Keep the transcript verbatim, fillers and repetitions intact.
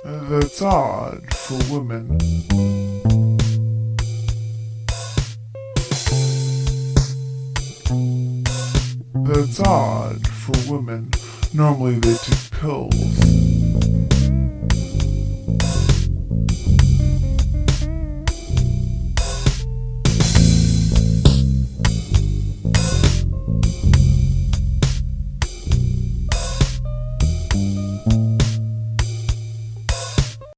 That's odd for women. That's odd for women. Normally they take pills.